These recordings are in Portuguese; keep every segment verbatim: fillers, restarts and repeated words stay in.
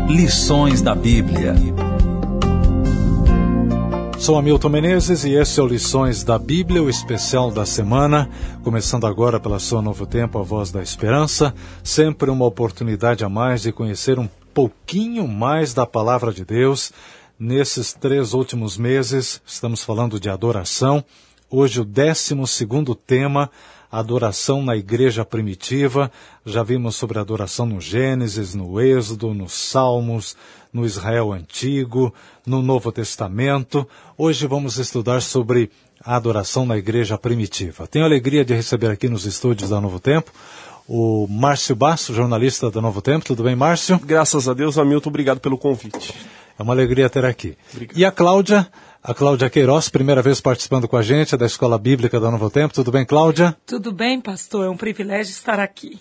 Lições da Bíblia. Sou Hamilton Menezes e esse é o Lições da Bíblia, o especial da semana, começando agora pela sua Novo Tempo, a Voz da Esperança, sempre uma oportunidade a mais de conhecer um pouquinho mais da Palavra de Deus. Nesses três últimos meses, estamos falando de adoração. Hoje o décimo segundo tema, adoração na igreja primitiva. Já vimos sobre adoração no Gênesis, no Êxodo, nos Salmos, no Israel Antigo, no Novo Testamento. Hoje vamos estudar sobre a adoração na igreja primitiva. Tenho a alegria de receber aqui nos estúdios da Novo Tempo o Márcio Basso, jornalista da Novo Tempo. Tudo bem, Márcio? Graças a Deus, Hamilton, obrigado pelo convite. É uma alegria ter aqui. Obrigado. E a Cláudia, a Cláudia Queiroz, primeira vez participando com a gente, é da Escola Bíblica da Novo Tempo. Tudo bem, Cláudia? Tudo bem, pastor. É um privilégio estar aqui.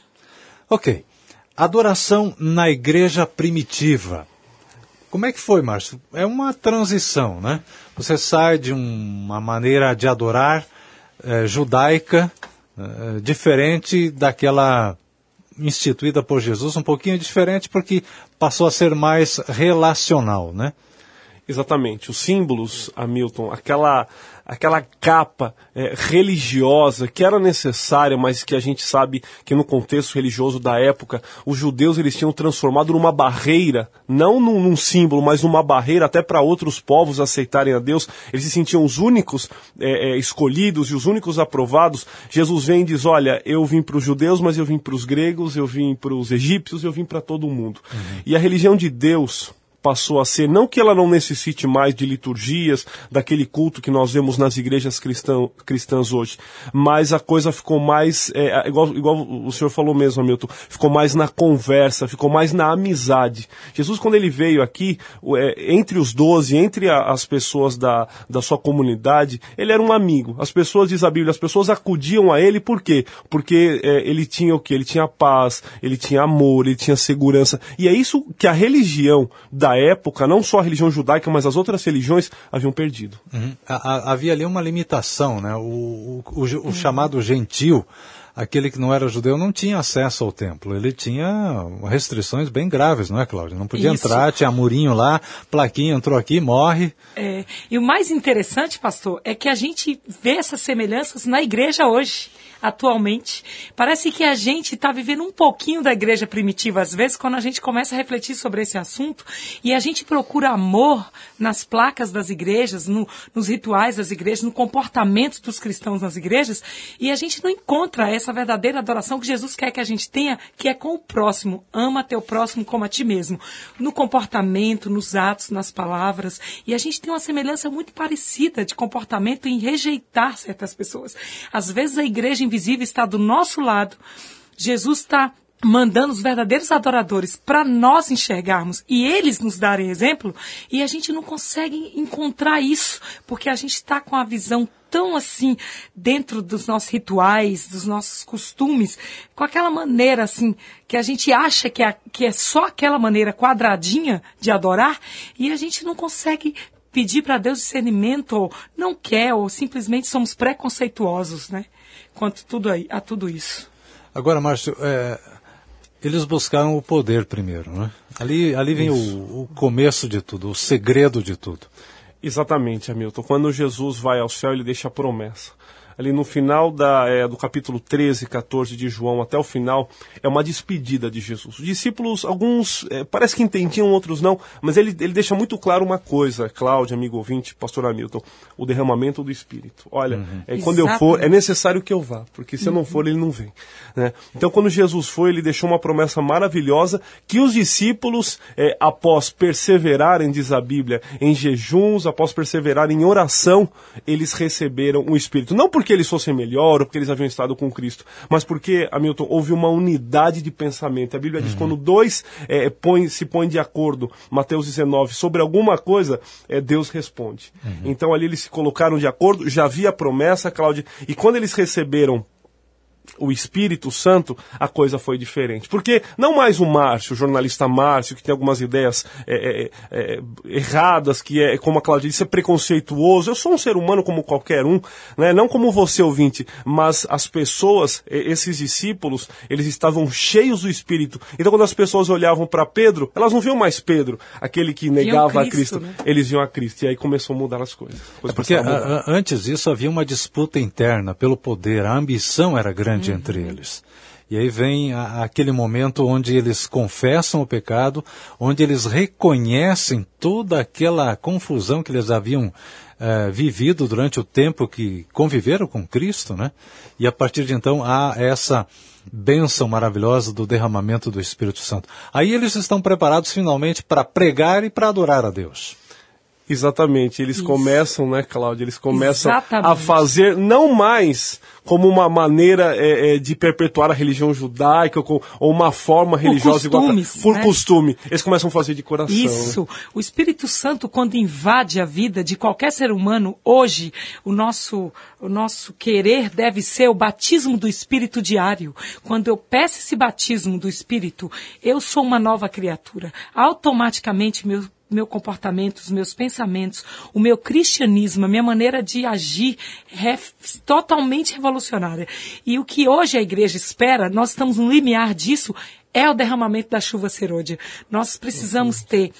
Ok. Adoração na igreja primitiva. Como é que foi, Márcio? É uma transição, né? Você sai de uma maneira de adorar eh, judaica, eh, diferente daquela instituída por Jesus, um pouquinho diferente porque passou a ser mais relacional, né? Exatamente. Os símbolos, Hamilton, aquela, aquela capa é, religiosa que era necessária, mas que a gente sabe que no contexto religioso da época, os judeus eles tinham transformado numa barreira, não num, num símbolo, mas numa barreira até para outros povos aceitarem a Deus. Eles se sentiam os únicos é, é, escolhidos e os únicos aprovados. Jesus vem e diz, olha, eu vim para os judeus, mas eu vim para os gregos, eu vim para os egípcios, eu vim para todo mundo. Uhum. E a religião de Deus passou a ser, não que ela não necessite mais de liturgias, daquele culto que nós vemos nas igrejas cristão, cristãs hoje, mas a coisa ficou mais, é, igual, igual o senhor falou mesmo, Hamilton, ficou mais na conversa, ficou mais na amizade. Jesus, quando ele veio aqui, é, entre os doze, entre a, as pessoas da, da sua comunidade, ele era um amigo. As pessoas, diz a Bíblia, as pessoas acudiam a ele, por quê? Porque é, ele tinha o quê? Ele tinha paz, ele tinha amor, ele tinha segurança, e é isso que a religião da época, não só a religião judaica, mas as outras religiões haviam perdido. Uhum. Havia ali uma limitação, né? O, o, o, o uhum. chamado gentil, aquele que não era judeu, não tinha acesso ao templo. Ele tinha restrições bem graves, não é, Cláudia? Não podia Isso. entrar, tinha murinho lá, plaquinha, entrou aqui, morre. É, e o mais interessante, pastor, é que a gente vê essas semelhanças na igreja hoje. Atualmente, parece que a gente está vivendo um pouquinho da igreja primitiva, às vezes, quando a gente começa a refletir sobre esse assunto e a gente procura amor nas placas das igrejas, no, nos rituais das igrejas, no comportamento dos cristãos nas igrejas, e a gente não encontra essa verdadeira adoração que Jesus quer que a gente tenha, que é com o próximo. Ama teu próximo como a ti mesmo. No comportamento, nos atos, nas palavras. E a gente tem uma semelhança muito parecida de comportamento em rejeitar certas pessoas. Às vezes a igreja invisível está do nosso lado. Jesus está mandando os verdadeiros adoradores para nós enxergarmos e eles nos darem exemplo, e a gente não consegue encontrar isso, porque a gente está com a visão tão assim, dentro dos nossos rituais, dos nossos costumes, com aquela maneira assim, que a gente acha que é, que é só aquela maneira quadradinha de adorar, e a gente não consegue pedir para Deus discernimento, ou não quer, ou simplesmente somos preconceituosos, né? Quanto tudo aí, a tudo isso. Agora, Márcio, é, eles buscaram o poder primeiro, né? Ali, ali vem o, o começo de tudo, o segredo de tudo. Exatamente, Hamilton. Quando Jesus vai ao céu, ele deixa a promessa. Ali no final da, é, do capítulo treze, catorze de João, até o final, é uma despedida de Jesus. Os discípulos, alguns, é, parece que entendiam, outros não, mas ele, ele deixa muito claro uma coisa, Cláudia, amigo ouvinte, pastor Hamilton, o derramamento do Espírito. Olha, uhum. é, quando eu for, é necessário que eu vá, porque se uhum. eu não for, ele não vem. Né? Então, quando Jesus foi, ele deixou uma promessa maravilhosa que os discípulos, é, após perseverarem, diz a Bíblia, em jejuns, após perseverarem em oração, eles receberam o Espírito. Não porque eles fossem melhor ou porque eles haviam estado com Cristo, mas porque, Hamilton, houve uma unidade de pensamento. A Bíblia diz que uhum. quando dois é, põe, se põem de acordo, Mateus dezenove, sobre alguma coisa, é, Deus responde. Uhum. Então ali eles se colocaram de acordo, já havia promessa, Cláudia, e quando eles receberam o Espírito Santo, a coisa foi diferente. Porque não mais o Márcio, o jornalista Márcio, que tem algumas ideias é, é, é, erradas, que é, como a Cláudia disse, é preconceituoso. Eu sou um ser humano como qualquer um, né? Não como você, ouvinte, mas as pessoas, esses discípulos, eles estavam cheios do Espírito. Então quando as pessoas olhavam para Pedro, elas não viam mais Pedro, aquele que negava Cristo, a Cristo, né? Eles viam a Cristo. E aí começou a mudar as coisas. É porque a, a, antes disso havia uma disputa interna pelo poder, a ambição era grande entre eles. E aí vem a, aquele momento onde eles confessam o pecado, onde eles reconhecem toda aquela confusão que eles haviam eh, vivido durante o tempo que conviveram com Cristo, né? E a partir de então há essa bênção maravilhosa do derramamento do Espírito Santo. Aí eles estão preparados finalmente para pregar e para adorar a Deus. Exatamente, eles Isso. começam, né, Cláudia, eles começam Exatamente. a fazer, não mais como uma maneira é, é, de perpetuar a religião judaica, ou, ou uma forma por religiosa costumes, igual a, por né? costume, eles começam a fazer de coração. Isso, o Espírito Santo, quando invade a vida de qualquer ser humano, hoje, o nosso, o nosso querer deve ser o batismo do Espírito diário. Quando eu peço esse batismo do Espírito, eu sou uma nova criatura. Automaticamente, meu meu comportamento, os meus pensamentos, o meu cristianismo, a minha maneira de agir é totalmente revolucionária. E o que hoje a igreja espera, nós estamos no limiar disso, é o derramamento da chuva serôdia. Nós precisamos ter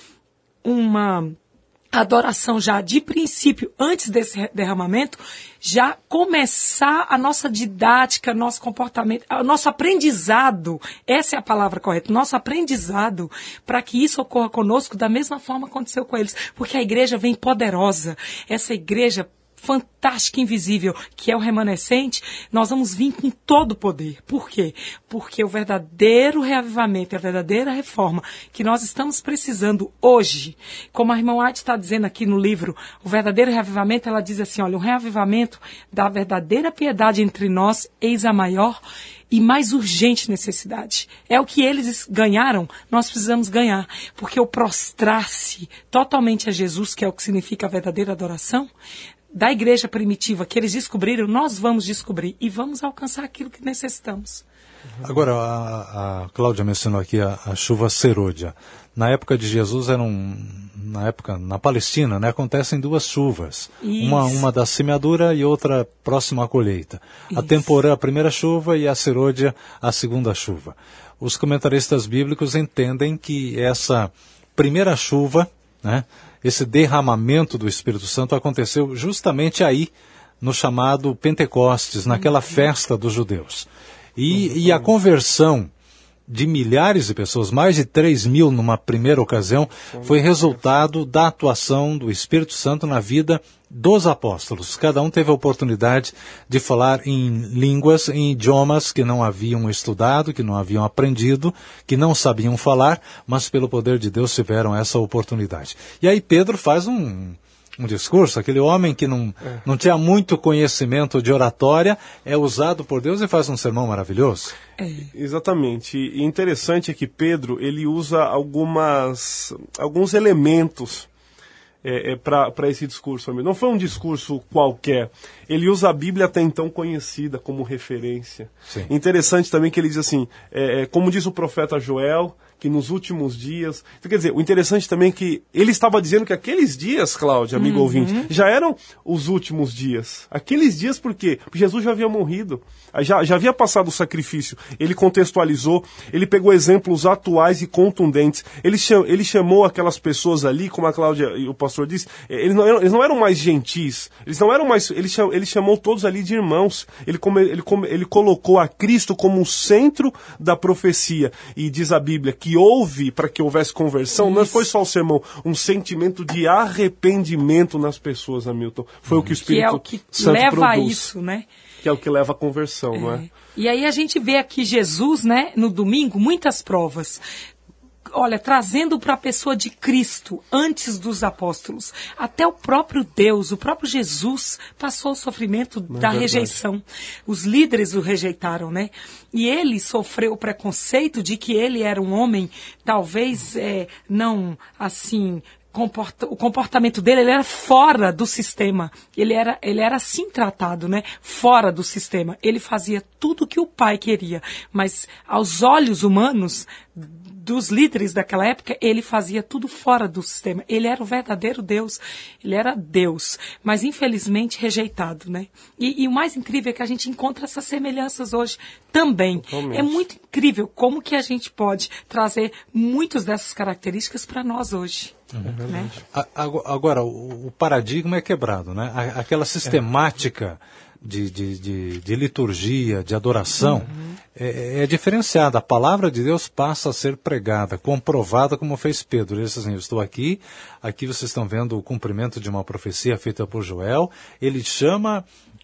uma adoração já de princípio, antes desse derramamento, já começar a nossa didática, nosso comportamento, o nosso aprendizado, essa é a palavra correta, nosso aprendizado, para que isso ocorra conosco da mesma forma que aconteceu com eles, porque a igreja vem poderosa, essa igreja fantástica, invisível, que é o remanescente, nós vamos vir com todo o poder. Por quê? Porque o verdadeiro reavivamento, a verdadeira reforma que nós estamos precisando hoje, como a irmã White está dizendo aqui no livro, o verdadeiro reavivamento, ela diz assim, olha, o reavivamento da verdadeira piedade entre nós, eis a maior e mais urgente necessidade. É o que eles ganharam, nós precisamos ganhar. Porque o prostrar-se totalmente a Jesus, que é o que significa a verdadeira adoração, da igreja primitiva que eles descobriram, nós vamos descobrir e vamos alcançar aquilo que necessitamos. Agora, a, a Cláudia mencionou aqui a, a chuva serôdia. Na época de Jesus, era um, na época, na Palestina, né, acontecem duas chuvas. Uma, uma da semeadura e outra próxima à colheita. Isso. A temporã, a primeira chuva, e a serôdia, a segunda chuva. Os comentaristas bíblicos entendem que essa primeira chuva, né, esse derramamento do Espírito Santo aconteceu justamente aí, no chamado Pentecostes, naquela festa dos judeus. E, e a conversão de milhares de pessoas, mais de três mil numa primeira ocasião, foi resultado da atuação do Espírito Santo na vida dos apóstolos. Cada um teve a oportunidade de falar em línguas, em idiomas que não haviam estudado, que não haviam aprendido, que não sabiam falar, mas pelo poder de Deus tiveram essa oportunidade. E aí Pedro faz um... um discurso, aquele homem que não, é. não tinha muito conhecimento de oratória, é usado por Deus e faz um sermão maravilhoso. É. Exatamente. E interessante é que Pedro, ele usa algumas, alguns elementos é, é, para esse discurso. Não foi um discurso qualquer. Ele usa a Bíblia até então conhecida como referência. Sim. Interessante também que ele diz assim, é, como diz o profeta Joel, que nos últimos dias... Então, quer dizer, o interessante também é que ele estava dizendo que aqueles dias, Cláudia, amigo uhum. ouvinte, já eram os últimos dias. Aqueles dias por quê? Porque Jesus já havia morrido, já, já havia passado o sacrifício. Ele contextualizou, ele pegou exemplos atuais e contundentes. Ele, cham, ele chamou aquelas pessoas ali, como a Cláudia e o pastor disse, eles não eram, eles não eram mais gentis, eles não eram mais... Ele, cham, ele chamou todos ali de irmãos. Ele, come, ele, come, ele colocou a Cristo como o centro da profecia. E diz a Bíblia que que houve, para que houvesse conversão, Isso. não foi só o sermão, um sentimento de arrependimento nas pessoas, Hamilton. Foi hum. o que o Espírito Santo produz. Que é o que leva a isso, né? Que é o que leva à conversão, é. não é? E aí a gente vê aqui Jesus, né, no domingo, muitas provas. Olha, trazendo para a pessoa de Cristo, antes dos apóstolos, até o próprio Deus, o próprio Jesus, passou o sofrimento Não da é rejeição. Os líderes o rejeitaram, né? E ele sofreu o preconceito de que ele era um homem, talvez, é, não, assim... comporta, o comportamento dele ele era fora do sistema. Ele era, ele era assim tratado, né? Fora do sistema. Ele fazia tudo o que o pai queria, mas aos olhos humanos dos líderes daquela época, ele fazia tudo fora do sistema. Ele era o verdadeiro Deus. Ele era Deus, mas infelizmente rejeitado, né? E, e o mais incrível é que a gente encontra essas semelhanças hoje também. Totalmente. É muito incrível como que a gente pode trazer muitas dessas características para nós hoje. Uhum. Né? Agora, o paradigma é quebrado, né? Aquela sistemática de, de, de, de liturgia, de adoração, uhum. é, é diferenciada. A palavra de Deus passa a ser pregada, comprovada, como fez Pedro. Ele disse assim, eu estou aqui, aqui vocês estão vendo o cumprimento de uma profecia feita por Joel. Ele chama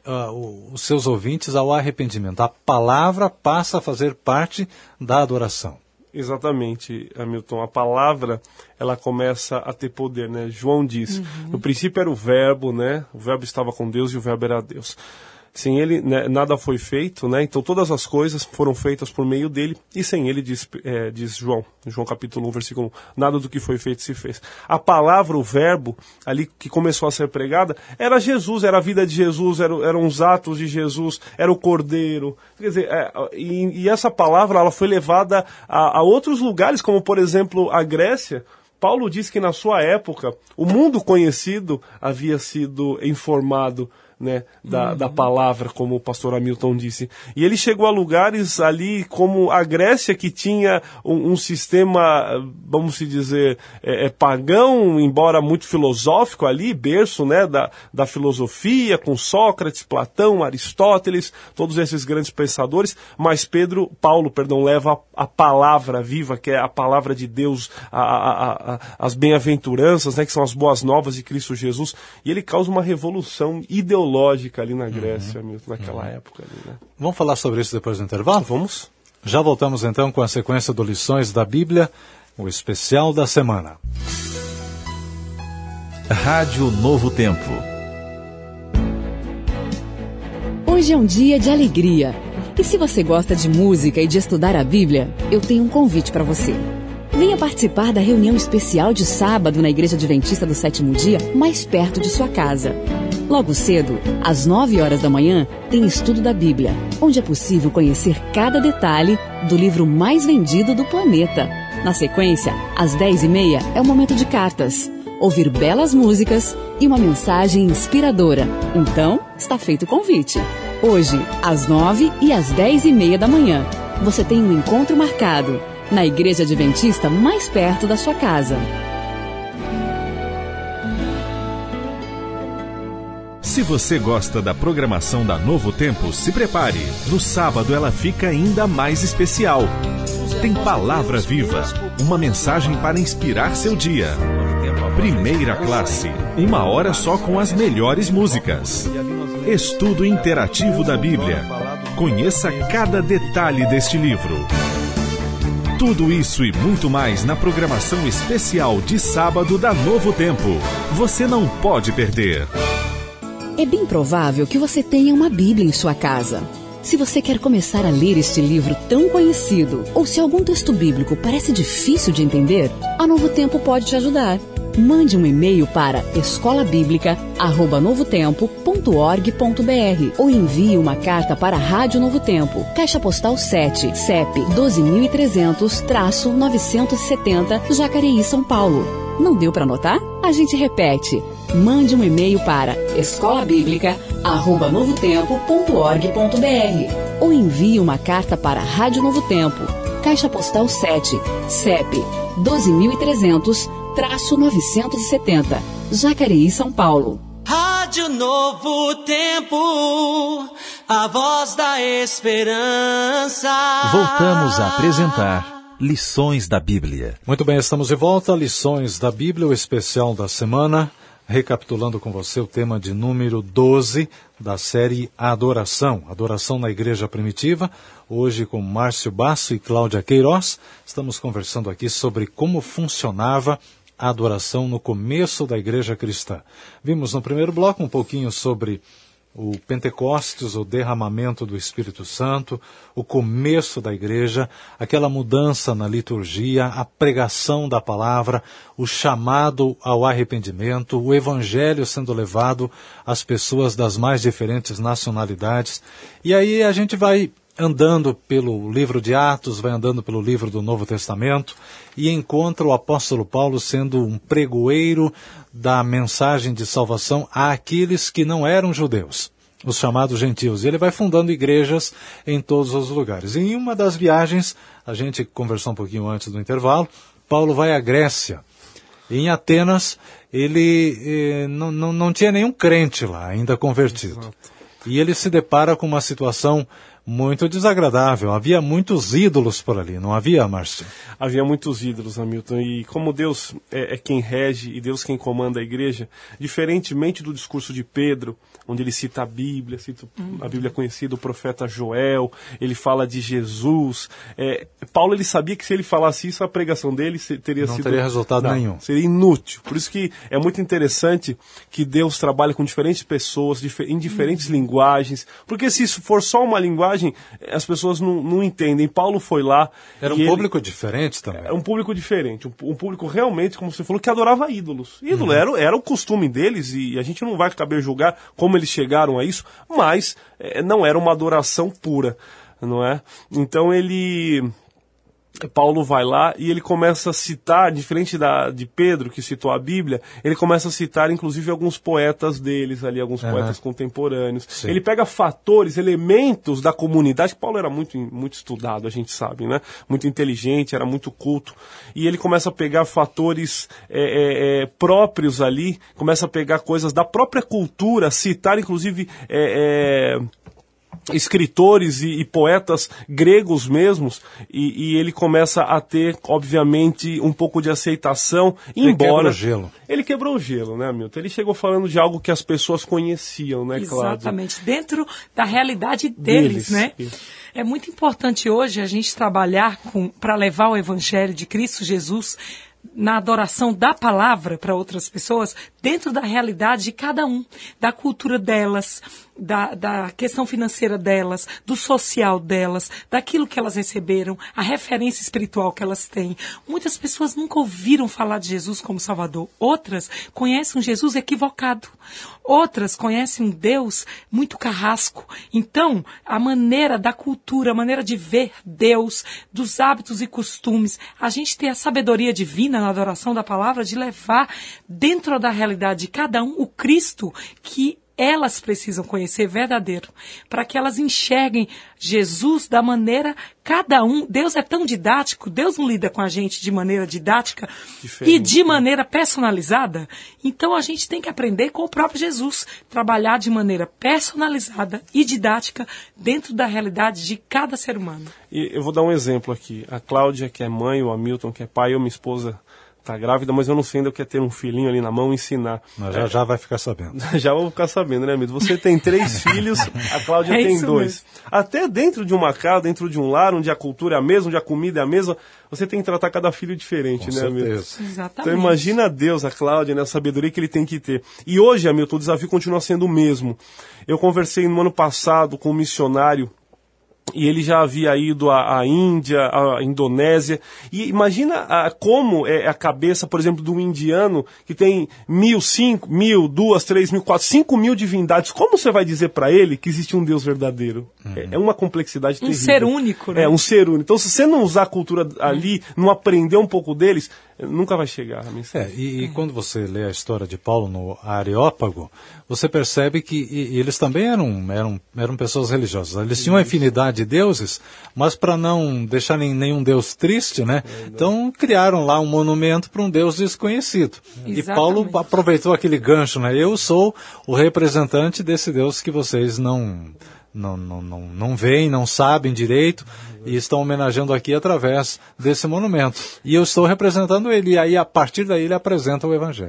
uh, os seus ouvintes ao arrependimento. A palavra passa a fazer parte da adoração. Exatamente, Hamilton. A palavra, ela começa a ter poder, né? João diz, uhum. no princípio era o verbo, né? O verbo estava com Deus e o verbo era Deus. Sem ele, né, nada foi feito, né? Então todas as coisas foram feitas por meio dele, e sem ele, diz, é, diz João, João capítulo um, versículo um, nada do que foi feito se fez. A palavra, o verbo, ali que começou a ser pregada, era Jesus, era a vida de Jesus, era, eram os atos de Jesus, era o Cordeiro. Quer dizer, é, e, e essa palavra, ela foi levada a, a outros lugares, como por exemplo a Grécia. Paulo diz que na sua época, o mundo conhecido havia sido informado, né, da, uhum. da palavra, como o pastor Hamilton disse. E ele chegou a lugares ali como a Grécia, que tinha um, um sistema, vamos se dizer, é, é, pagão, embora muito filosófico ali, berço, né, da, da filosofia, com Sócrates, Platão, Aristóteles, todos esses grandes pensadores, mas Pedro, Paulo, perdão, leva a, a palavra viva, que é a palavra de Deus, a, a, a, as bem-aventuranças, né, que são as boas novas de Cristo Jesus, e ele causa uma revolução ideológica lógica ali na Grécia, uhum. naquela uhum. época. Ali, né? Vamos falar sobre isso depois do intervalo? Vamos. Já voltamos então com a sequência do Lições da Bíblia, o especial da semana. Rádio Novo Tempo. Hoje é um dia de alegria. E se você gosta de música e de estudar a Bíblia, eu tenho um convite para você. Venha participar da reunião especial de sábado na Igreja Adventista do Sétimo Dia, mais perto de sua casa. Logo cedo, às nove horas da manhã, tem estudo da Bíblia, onde é possível conhecer cada detalhe do livro mais vendido do planeta. Na sequência, às dez e meia, é o momento de cartas, ouvir belas músicas e uma mensagem inspiradora. Então, está feito o convite. Hoje, às nove e às dez e meia da manhã, você tem um encontro marcado na Igreja Adventista mais perto da sua casa. Se você gosta da programação da Novo Tempo, se prepare. No sábado ela fica ainda mais especial. Tem Palavra Viva, uma mensagem para inspirar seu dia. Primeira classe, uma hora só com as melhores músicas. Estudo interativo da Bíblia. Conheça cada detalhe deste livro. Tudo isso e muito mais na programação especial de sábado da Novo Tempo. Você não pode perder. É bem provável que você tenha uma Bíblia em sua casa. Se você quer começar a ler este livro tão conhecido, ou se algum texto bíblico parece difícil de entender, a Novo Tempo pode te ajudar. Mande um e-mail para escola bíblica arroba novo tempo ponto org ponto br ou envie uma carta para a Rádio Novo Tempo, Caixa Postal sete, C E P doze mil e trezentos, novecentos e setenta, Jacareí, São Paulo. Não deu para anotar? A gente repete. Mande um e-mail para escola bíblica arroba novo tempo ponto org ponto br ou envie uma carta para a Rádio Novo Tempo, Caixa Postal sete, C E P doze mil e trezentos, novecentos e setenta, Jacareí, São Paulo. Rádio Novo Tempo, a voz da esperança. Voltamos a apresentar Lições da Bíblia. Muito bem, estamos de volta. Lições da Bíblia, o especial da semana. Recapitulando com você o tema de número doze da série Adoração. Adoração na Igreja Primitiva. Hoje com Márcio Basso e Cláudia Queiroz. Estamos conversando aqui sobre como funcionava a adoração no começo da Igreja Cristã. Vimos no primeiro bloco um pouquinho sobre o Pentecostes, o derramamento do Espírito Santo, o começo da igreja, aquela mudança na liturgia, a pregação da palavra, o chamado ao arrependimento, o evangelho sendo levado às pessoas das mais diferentes nacionalidades. E aí a gente vai andando pelo livro de Atos, vai andando pelo livro do Novo Testamento e encontra o apóstolo Paulo sendo um pregoeiro da mensagem de salvação àqueles que não eram judeus, os chamados gentios. E ele vai fundando igrejas em todos os lugares. E em uma das viagens, a gente conversou um pouquinho antes do intervalo, Paulo vai à Grécia. E em Atenas, ele eh, não, não, não tinha nenhum crente lá, ainda convertido. Exato. E ele se depara com uma situação muito desagradável. Havia muitos ídolos por ali, não havia, Márcio? Havia muitos ídolos, Hamilton, e como Deus é, é quem rege e Deus quem comanda a igreja, diferentemente do discurso de Pedro, onde ele cita a Bíblia, cita a Bíblia conhecida, o profeta Joel, ele fala de Jesus. É, Paulo, ele sabia que se ele falasse isso, a pregação dele teria não sido... Não teria resultado não, nenhum. Seria inútil. Por isso que é muito interessante que Deus trabalhe com diferentes pessoas, em diferentes uhum. linguagens, porque se isso for só uma linguagem, as pessoas não, não entendem. Paulo foi lá... Era um público ele, diferente também. É um público diferente, um, um público realmente, como você falou, que adorava ídolos. Ídolo uhum. era, era o costume deles, e a gente não vai caber julgar como eles chegaram a isso, mas é, não era uma adoração pura, não é? Então ele... Paulo vai lá e ele começa a citar, diferente da, de Pedro, que citou a Bíblia, ele começa a citar, inclusive, alguns poetas deles ali, alguns uhum. poetas contemporâneos. Sim. Ele pega fatores, elementos da comunidade, que Paulo era muito, muito estudado, a gente sabe, né? Muito inteligente, era muito culto. E ele começa a pegar fatores é, é, é, próprios ali, começa a pegar coisas da própria cultura, citar, inclusive... É, é, escritores e, e poetas gregos mesmos, e, e ele começa a ter, obviamente, um pouco de aceitação, ele embora... Quebrou o gelo. Ele quebrou o gelo, né, Milton? Ele chegou falando de algo que as pessoas conheciam, né, Cláudia? Exatamente, dentro da realidade deles, deles né? Isso. É muito importante hoje a gente trabalhar para levar o Evangelho de Cristo Jesus na adoração da palavra para outras pessoas, dentro da realidade de cada um, da cultura delas, da, da questão financeira delas, do social delas, daquilo que elas receberam, a referência espiritual que elas têm. Muitas pessoas nunca ouviram falar de Jesus como Salvador. Outras conhecem um Jesus equivocado. Outras conhecem um Deus muito carrasco. Então, a maneira da cultura, a maneira de ver Deus, dos hábitos e costumes, a gente tem a sabedoria divina na adoração da palavra de levar dentro da realidade de cada um o Cristo que elas precisam conhecer verdadeiro, para que elas enxerguem Jesus da maneira, cada um, Deus é tão didático, Deus não lida com a gente de maneira didática Diferente. E de maneira personalizada, então a gente tem que aprender com o próprio Jesus, trabalhar de maneira personalizada e didática dentro da realidade de cada ser humano. E eu vou dar um exemplo aqui, a Cláudia, que é mãe, o Hamilton, que é pai, eu, minha esposa, tá grávida, mas eu não sei ainda o que é ter um filhinho ali na mão e ensinar. Mas já, é. já vai ficar sabendo. Já vou ficar sabendo, né, amigo? Você tem três filhos, a Cláudia é tem dois. Mesmo. Até dentro de uma casa, dentro de um lar, onde a cultura é a mesma, onde a comida é a mesma, você tem que tratar cada filho diferente, Com né, amigo? Exatamente. Então imagina Deus, a Cláudia, né, a sabedoria que ele tem que ter. E hoje, Hamilton, o desafio continua sendo o mesmo. Eu conversei no ano passado com um missionário, e ele já havia ido à, à Índia, à Indonésia. E imagina a, como é a cabeça, por exemplo, de um indiano que tem mil, cinco mil, duas, três mil, quatro, cinco mil divindades. Como você vai dizer para ele que existe um Deus verdadeiro? Uhum. É, é uma complexidade terrível. Um ser único, né? É, um ser único. Então, se você não usar a cultura ali, não aprender um pouco deles, nunca vai chegar a mensagem. É, e, e quando você lê a história de Paulo no Areópago, você percebe que e, e eles também eram, eram, eram pessoas religiosas. Eles tinham uma infinidade de deuses, mas para não deixar nem, nenhum deus triste, né? É, então criaram lá um monumento para um deus desconhecido. É. E Paulo aproveitou aquele gancho, né? Eu sou o representante desse deus que vocês não... Não, não, não, não veem, não sabem direito e estão homenageando aqui através desse monumento. E eu estou representando ele, e aí a partir daí ele apresenta o Evangelho.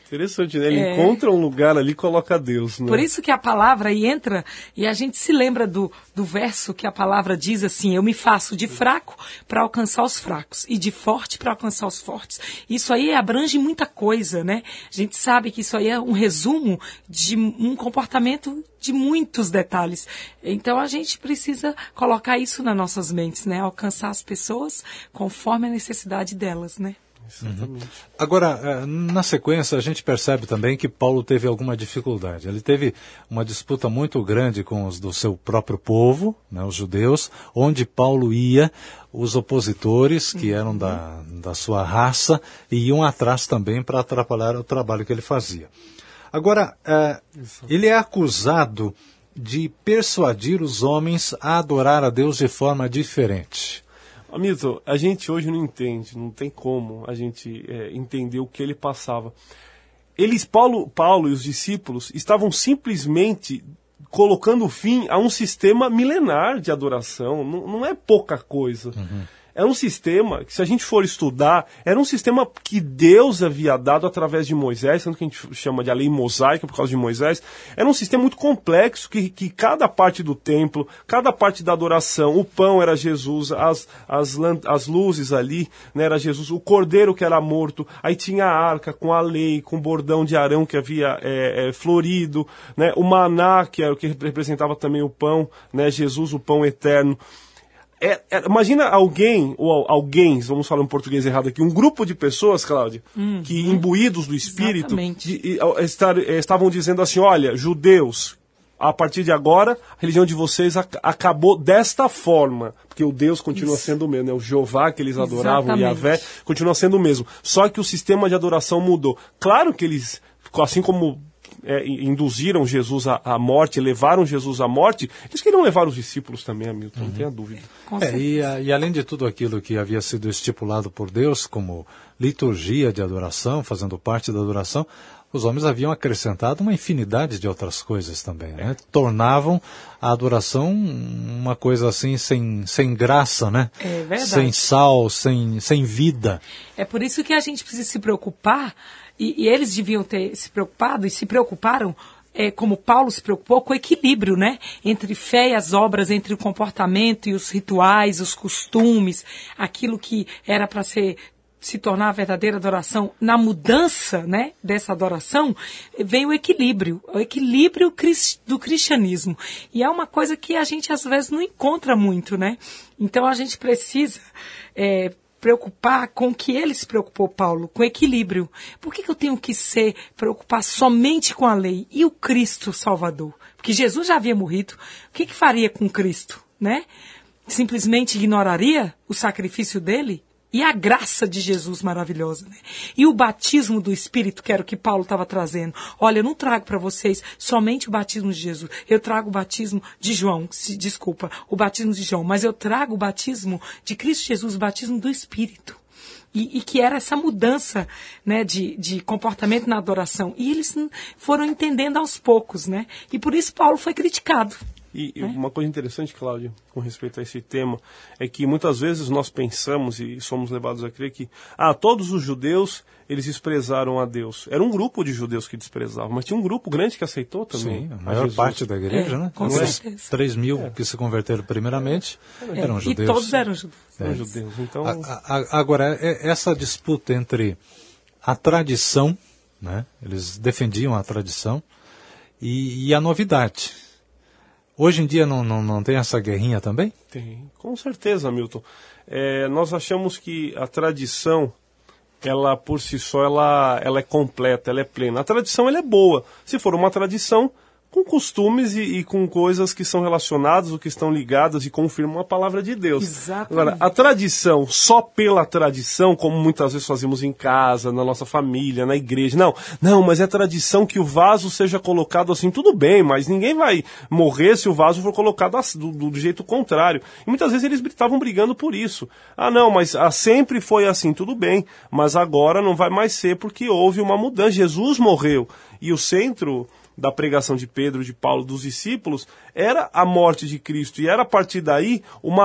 Interessante, né? Ele É. encontra um lugar ali e coloca Deus, né? Por isso que a palavra aí entra e a gente se lembra do, do verso que a palavra diz assim, eu me faço de fraco para alcançar os fracos e de forte para alcançar os fortes. Isso aí abrange muita coisa, né? A gente sabe que isso aí é um resumo de um comportamento de muitos detalhes. Então a gente precisa colocar isso nas nossas mentes, né? Alcançar as pessoas conforme a necessidade delas, né? Exatamente. Agora, na sequência, a gente percebe também que Paulo teve alguma dificuldade. Ele teve uma disputa muito grande com os do seu próprio povo, né, os judeus, onde Paulo ia, os opositores, que eram da, da sua raça, iam atrás também para atrapalhar o trabalho que ele fazia. Agora, é, ele é acusado de persuadir os homens a adorar a Deus de forma diferente. Hamilton, a gente hoje não entende, não tem como a gente é, entender o que ele passava. Eles, Paulo, Paulo e os discípulos estavam simplesmente colocando fim a um sistema milenar de adoração. Não, não é pouca coisa. Uhum. É um sistema que, se a gente for estudar, era um sistema que Deus havia dado através de Moisés, sendo que a gente chama de a lei mosaica por causa de Moisés. Era um sistema muito complexo, que, que cada parte do templo, cada parte da adoração, o pão era Jesus, as, as, as luzes ali, né, era Jesus, o cordeiro que era morto, aí tinha a arca com a lei, com o bordão de Arão que havia é, é, florido, né, o maná, que era o que representava também o pão, né, Jesus, o pão eterno. É, é, imagina alguém, ou alguém, vamos falar um português errado aqui, um grupo de pessoas, Cláudia, uhum. que imbuídos do Espírito, de, de, estar, estavam dizendo assim, olha, judeus, a partir de agora, a religião de vocês ac- acabou desta forma, porque o Deus continua Isso. sendo o mesmo, né? O Jeová que eles adoravam, o Yahvé, continua sendo o mesmo, só que o sistema de adoração mudou. Claro que eles, assim como... É, induziram Jesus à, à morte, levaram Jesus à morte, eles queriam levar os discípulos também, Hamilton, uhum. não tenha dúvida. É, e, a, e além de tudo aquilo que havia sido estipulado por Deus como liturgia de adoração, fazendo parte da adoração, os homens haviam acrescentado uma infinidade de outras coisas também, né? Tornavam a adoração uma coisa assim sem, sem graça, né? É verdade. Sem sal, sem, sem vida. É por isso que a gente precisa se preocupar. E, e eles deviam ter se preocupado e se preocuparam, é, como Paulo se preocupou, com o equilíbrio, né? Entre fé e as obras, entre o comportamento e os rituais, os costumes, aquilo que era para ser se tornar a verdadeira adoração. Na mudança, né, dessa adoração, vem o equilíbrio, o equilíbrio do cristianismo. E é uma coisa que a gente às vezes não encontra muito, né? Então a gente precisa... É, preocupar com o que ele se preocupou, Paulo, com equilíbrio. Por que, que eu tenho que ser, preocupar somente com a lei? E o Cristo Salvador? Porque Jesus já havia morrido. O que, que faria com Cristo, né? Simplesmente ignoraria o sacrifício dele? E a graça de Jesus maravilhosa, né? E o batismo do Espírito, que era o que Paulo estava trazendo. Olha, eu não trago para vocês somente o batismo de Jesus. Eu trago o batismo de João, se, desculpa, o batismo de João. Mas eu trago o batismo de Cristo Jesus, o batismo do Espírito. E, e que era essa mudança, né, de, de comportamento na adoração. E eles foram entendendo aos poucos, né? E por isso Paulo foi criticado. E é? Uma coisa interessante, Cláudio, com respeito a esse tema, é que muitas vezes nós pensamos e somos levados a crer que ah, todos os judeus, eles desprezaram a Deus. Era um grupo de judeus que desprezavam, mas tinha um grupo grande que aceitou também. Sim, a maior a parte da igreja, é, né? Com Os três mil é. que se converteram primeiramente é. eram judeus. E todos eram judeus. É. Eram judeus. Então... A, a, agora, essa disputa entre a tradição, né? Eles defendiam a tradição, e, e a novidade. Hoje em dia não, não, não tem essa guerrinha também? Tem, com certeza, Milton. É, nós achamos que a tradição, ela por si só, ela, ela é completa, ela é plena. A tradição ela é boa. Se for uma tradição, com costumes e, e com coisas que são relacionadas ou que estão ligadas e confirmam a palavra de Deus. Exatamente. Agora, a tradição, só pela tradição, como muitas vezes fazemos em casa, na nossa família, na igreja, não, não, mas é tradição que o vaso seja colocado assim, tudo bem, mas ninguém vai morrer se o vaso for colocado assim, do, do jeito contrário. E muitas vezes eles estavam brigando por isso. Ah, não, mas ah, sempre foi assim, tudo bem, mas agora não vai mais ser porque houve uma mudança. Jesus morreu e o centro da pregação de Pedro, de Paulo, dos discípulos, era a morte de Cristo. E era a partir daí uma,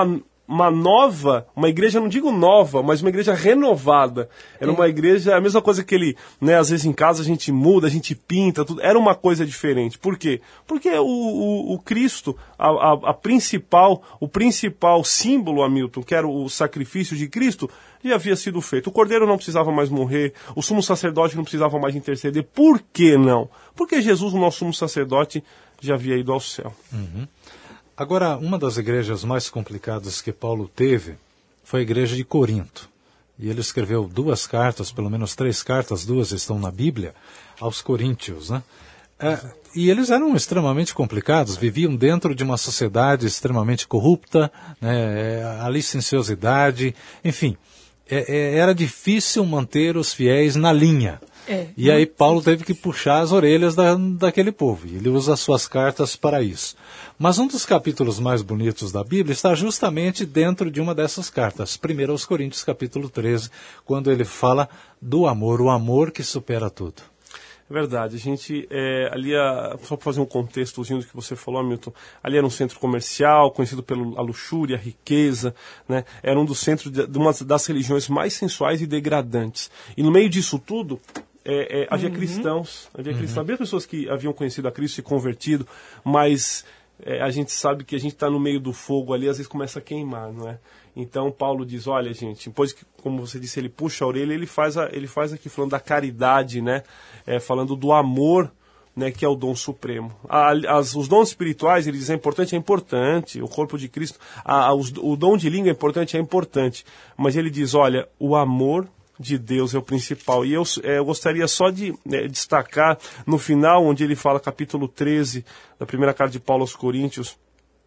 uma nova, uma igreja, não digo nova, mas uma igreja renovada. Era uma igreja, a mesma coisa que ele, né, às vezes em casa a gente muda, a gente pinta, tudo. Era uma coisa diferente. Por quê? Porque o, o, o Cristo, a, a, a principal, o principal símbolo, Hamilton, que era o sacrifício de Cristo, já havia sido feito. O cordeiro não precisava mais morrer, o sumo sacerdote não precisava mais interceder. Por que não? Porque Jesus, o nosso sumo sacerdote, já havia ido ao céu. Uhum. Agora, uma das igrejas mais complicadas que Paulo teve foi a igreja de Corinto. E ele escreveu duas cartas, pelo menos três cartas, duas estão na Bíblia, aos coríntios, né? É, e eles eram extremamente complicados, viviam dentro de uma sociedade extremamente corrupta, né, a licenciosidade, enfim, é, é, era difícil manter os fiéis na linha. É, e aí Paulo teve que puxar as orelhas da, daquele povo, e ele usa as suas cartas para isso. Mas um dos capítulos mais bonitos da Bíblia está justamente dentro de uma dessas cartas, primeiro aos Coríntios, capítulo treze, quando ele fala do amor, o amor que supera tudo. É verdade, a gente, é, ali, a, só para fazer um contextozinho do que você falou, Hamilton, ali era um centro comercial, conhecido pela luxúria, a riqueza, né? Era um dos centros de, de uma das religiões mais sensuais e degradantes. E no meio disso tudo, é, é, havia uhum. cristãos, havia uhum. cristãos, havia pessoas que haviam conhecido a Cristo e convertido, mas é, a gente sabe que a gente está no meio do fogo ali, às vezes começa a queimar, não é? Então Paulo diz, olha gente, depois que, como você disse, ele puxa a orelha, ele faz, a, ele faz aqui falando da caridade, né? É, falando do amor, né, que é o dom supremo. A, as, os dons espirituais, ele diz, é importante, é importante, o corpo de Cristo, a, a, os, o dom de língua é importante, é importante, mas ele diz, olha, o amor de Deus é o principal. E eu, é, eu gostaria só de é, destacar no final, onde ele fala, capítulo treze, da primeira carta de Paulo aos Coríntios,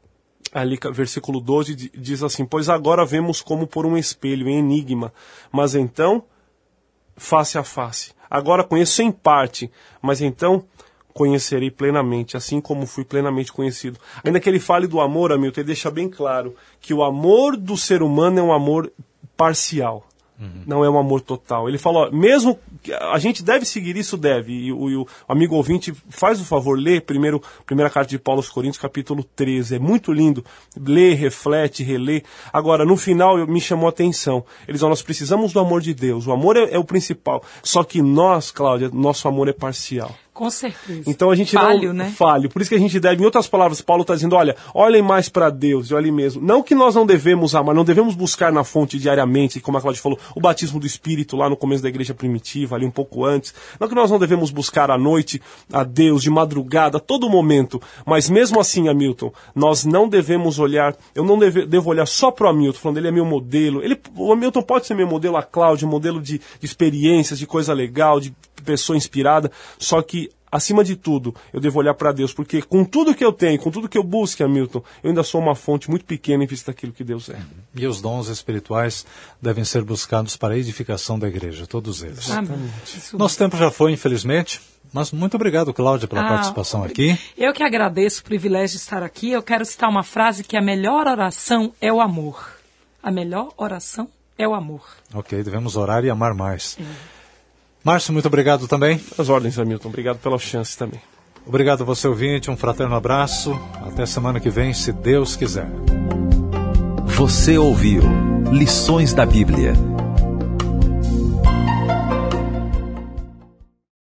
ali, versículo doze, diz assim, pois agora vemos como por um espelho, em enigma, mas então, face a face. Agora conheço em parte, mas então conhecerei plenamente, assim como fui plenamente conhecido. Ainda que ele fale do amor, Hamilton, ele deixa bem claro que o amor do ser humano é um amor parcial. Uhum. Não é um amor total. Ele fala, ó, mesmo que a gente deve seguir isso, deve. E o, e o amigo ouvinte, faz o favor, lê primeiro, primeira carta de Paulo aos Coríntios, capítulo treze. É muito lindo. Lê, reflete, relê. Agora, no final, me chamou a atenção. Eles falam, nós precisamos do amor de Deus. O amor é, é o principal. Só que nós, Cláudia, nosso amor é parcial. Com certeza. Então a gente falho, não né? falho. Por isso que a gente deve, em outras palavras, Paulo está dizendo, olha, olhem mais para Deus e olhem mesmo. Não que nós não devemos amar, não devemos buscar na fonte diariamente, como a Cláudia falou, o batismo do Espírito lá no começo da igreja primitiva, ali um pouco antes. Não que nós não devemos buscar à noite a Deus, de madrugada, a todo momento. Mas mesmo assim, Hamilton, nós não devemos olhar, eu não deve, devo olhar só para o Hamilton, falando ele é meu modelo. Ele, o Hamilton pode ser meu modelo, a Cláudia, modelo de, de experiências, de coisa legal, de pessoa inspirada, só que acima de tudo, eu devo olhar para Deus, porque com tudo que eu tenho, com tudo que eu busco, Hamilton, eu ainda sou uma fonte muito pequena em vista daquilo que Deus é. E os dons espirituais devem ser buscados para a edificação da igreja, todos eles. Amém. Nosso tempo já foi, infelizmente, mas muito obrigado, Cláudia, pela ah, participação aqui. Eu que agradeço o privilégio de estar aqui. Eu quero citar uma frase que a melhor oração é o amor. A melhor oração é o amor. Ok, devemos orar e amar mais. É. Márcio, muito obrigado também. As ordens, Hamilton. Obrigado pela chance também. Obrigado a você, ouvinte. Um fraterno abraço. Até semana que vem, se Deus quiser. Você ouviu Lições da Bíblia.